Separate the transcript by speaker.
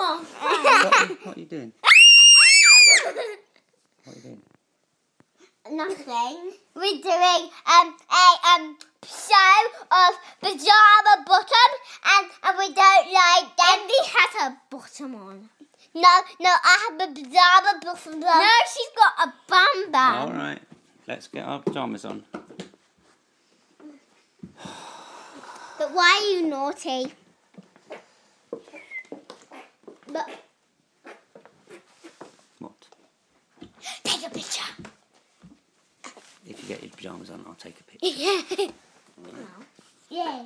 Speaker 1: What are you doing? What are you doing?
Speaker 2: Nothing. We're doing a show of pyjama bottom, and we don't like them. Emily has a bottom on. No, I have a pyjama bottom on. No, she's got a bum bum.
Speaker 1: All right, let's get our pyjamas on.
Speaker 2: But why are you naughty? But
Speaker 1: What?
Speaker 2: take a picture.
Speaker 1: If you get your pyjamas on, I'll take a picture.
Speaker 2: Yeah.